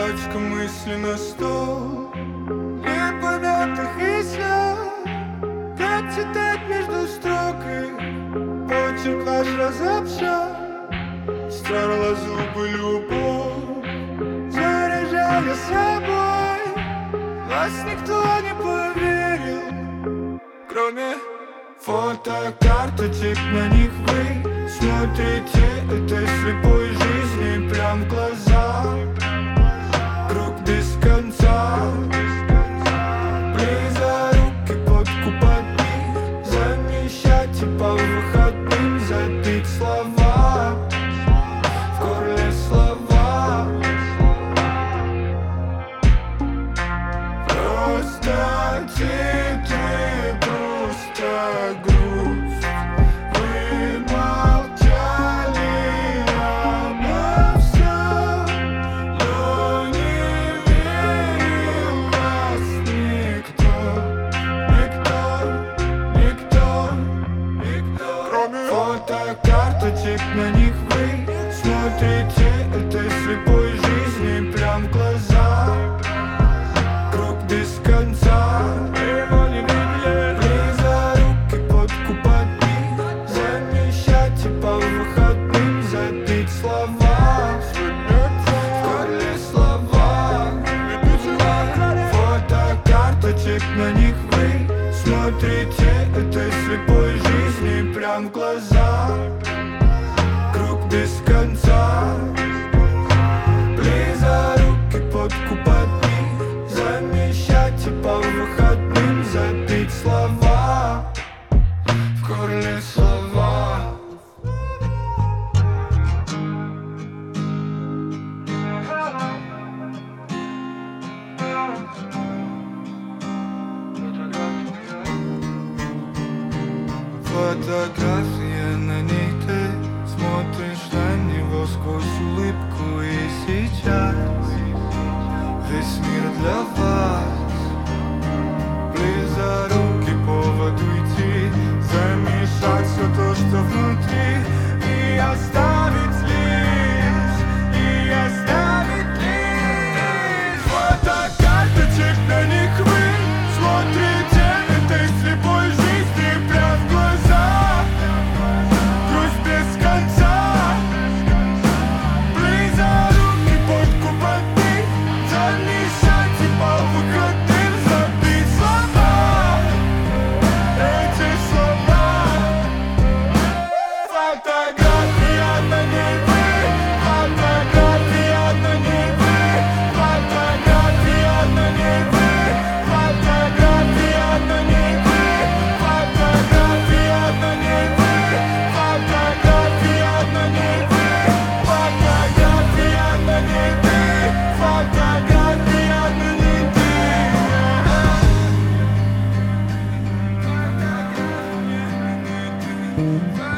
Пачка мысли на стол, не понятных и слез. Как читать между строк и почерк наш разобщен. Стерла зубы любовь, заряжая собой. Вас никто не поверил, кроме фотокарточек. На них вы смотрите этой слепой жизни прям в глаза. Круг без конца, близо руки подкупать них, замещать и по выходным забить слова, в горле слова. Просто титры, просто грусть. Вы молчали обо всем, но не верил вас никто, никто, кроме фотокарточек. На них вы смотрите этой слепой жизни прям в глаза. Круг без конца, его не видели. Близо руки подкупать них, замещать и по выходным забить слова, в горле слова. Фотокарточек. На них вы смотрите этой слепой жизни прям в глаза. Круг без конца, близо руки подкупать них, замещать и по выходным забить слова, в горле слова. Фотография, на ней ты смотришь на него сквозь улыбку. И сейчас весь мир для вас. Близо руки поводу идти, замешать все то, что внутри, и оставить лишь, фотокарточек. На них вы смотрите этой слепой жизни прям в глаза. Грусть без конца, близо руки подкупать них, замешать и по выходным забить слова, эти слова. Фотография, на ней вы, фотография, на ней вы, фотография, на ней вы, фотография, на ней вы, фотография, на ней вы, фотография, на ней вы, фотография, на ней вы, фотография, на ней вы. Фотография, на ней вы.